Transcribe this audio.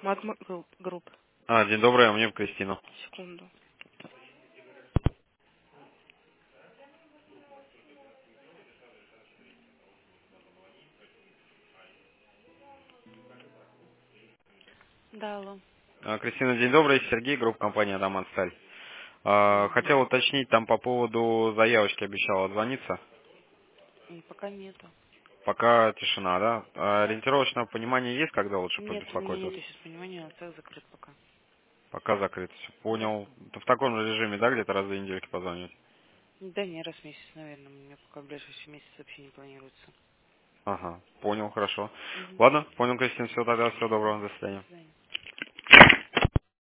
Магма групп. День добрый, а мне в Кристину. Секунду. Да, алло. Кристина, день добрый, Сергей, группа компании «Адаман Сталь». Угу. Хотел уточнить, там по поводу заявочки обещал отзвониться. Пока нету. Пока тишина, да? Ориентировочного понимания есть, когда лучше Нет, у меня побеспокоить вас? нет сейчас понимания, цех закрыт пока. Пока закрыто все. Да. Понял. В таком же режиме, да, где-то раз в 2 недельки позвонить? Да не, раз в месяц, наверное. У меня пока в ближайший месяц вообще не планируется. Ага, понял, хорошо. Угу. Ладно, понял, Кристина, все тогда, всего доброго, до До свидания. свидания.